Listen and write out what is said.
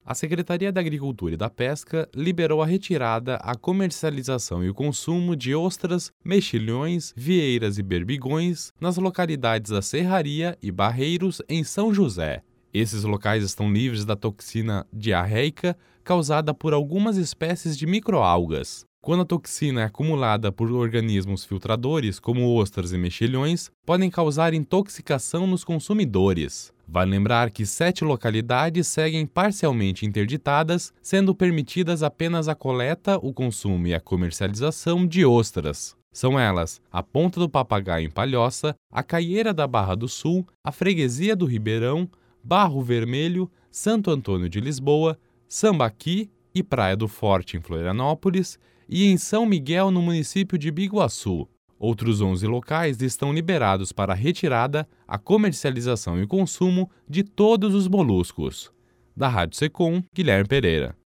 A Secretaria da Agricultura e da Pesca liberou a retirada, a comercialização e o consumo de ostras, mexilhões, vieiras e berbigões nas localidades da Serraria e Barreiros, em São José. Esses locais estão livres da toxina diarreica causada por algumas espécies de microalgas. Quando a toxina é acumulada por organismos filtradores, como ostras e mexilhões, podem causar intoxicação nos consumidores. Vale lembrar que 7 localidades seguem parcialmente interditadas, sendo permitidas apenas a coleta, o consumo e a comercialização de ostras. São elas a Ponta do Papagaio em Palhoça, a Caieira da Barra do Sul, a Freguesia do Ribeirão, Barro Vermelho, Santo Antônio de Lisboa, Sambaqui e Praia do Forte em Florianópolis e em São Miguel, no município de Biguaçu. Outros 11 locais estão liberados para a retirada, a comercialização e o consumo de todos os moluscos. Da Rádio Secom, Guilherme Pereira.